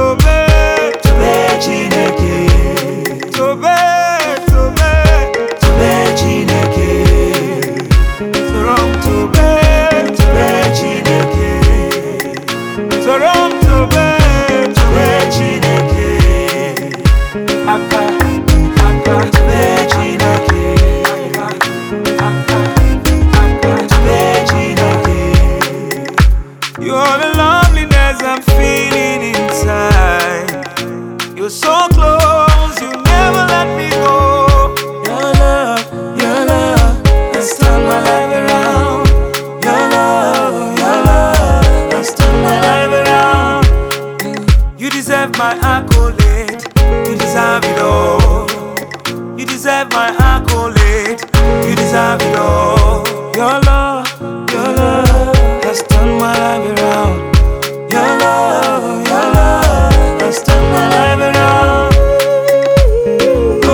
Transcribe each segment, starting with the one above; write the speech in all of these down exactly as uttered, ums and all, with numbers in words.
tobe, tobe Chineke. Tobe, tobe, tobe Chineke. Sorom tobe, tobe Chineke. Sorom tobe, tobe Chineke. Aka, aka, tobe Chineke. Aka, aka, tobe Chineke. You're the loneliness I'm feeling inside. You're so close, you never let me go. Your love, your love has turned my life around. Your love, your love has turned my life around. You deserve my accolade, you deserve it all. You deserve my accolade, you deserve it all. Your love, your love has turned my life around. Your love, your love has turned my life around. Oh,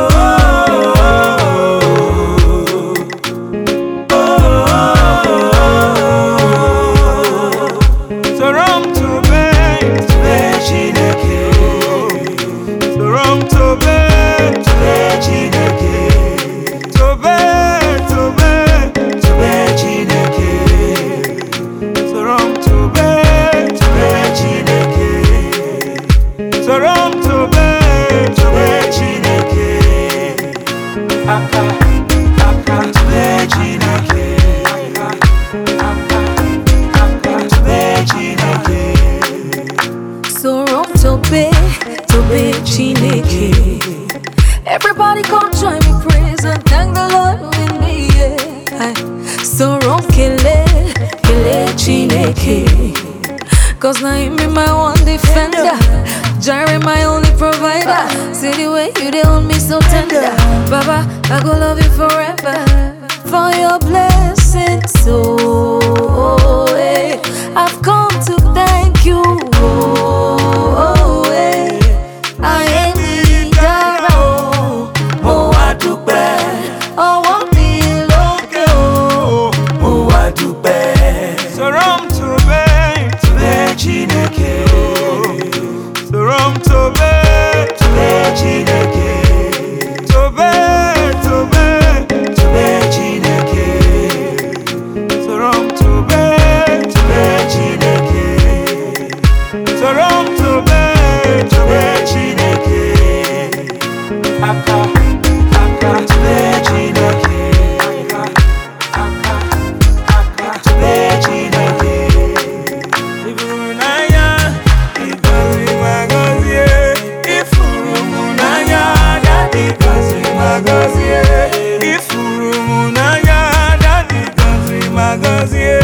oh, oh, oh. Sorom tobe, tobe Chineke. Sorom tobe, tobe Chineke. Tobe, tobe, tobe Chineke. Sorom tobe, tobe Chineke. Sorom tobe, tobe Chineke. Aka, aka, tobe Chineke. Aka, aka, tobe Chineke. Sorom tobe, tobe Chineke. Everybody come join me praise and thank the Lord with me, yeah. Sorom kele, kele Chineke. Cause now you be my one defender, Jireh my only provider. See the way you dey hold me so tender, Baba, I go love you forever. For your blessings, so oh, eh. I've come to thank you. Oh, oh, eh. I am Idara, Mo wá dúpẹ́, ọwọ́ mi lókè o. mo wá dúpẹ́. Sorom tobe, tobe Chineke. Sorom tobe, tobe Chineke. Tobe, tobe, tobe Chineke. Sorom tobe, tobe Chineke. Sorom tobe, tobe Chineke. Aka, aka, tobe Chineke. Aka, aka, tobe Chineke. Ifunanya, ikazi magozie. Ifunanya, dadi kazi magozie. Ifunanya, dadi kazi magozie.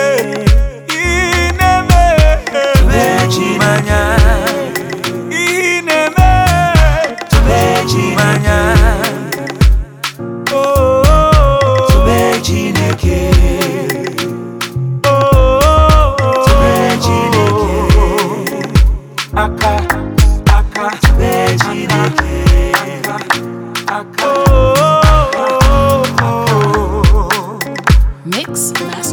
Ineme, tobe Chimanya. Ineme, tobe Chimanya. Oh, oh, oh. Tobe Chineke. Oh, oh, oh. Tobe Chineke. Aka, aka, tobe Chineke. Aka, aka. Oh, oh, oh, oh. Mix Master.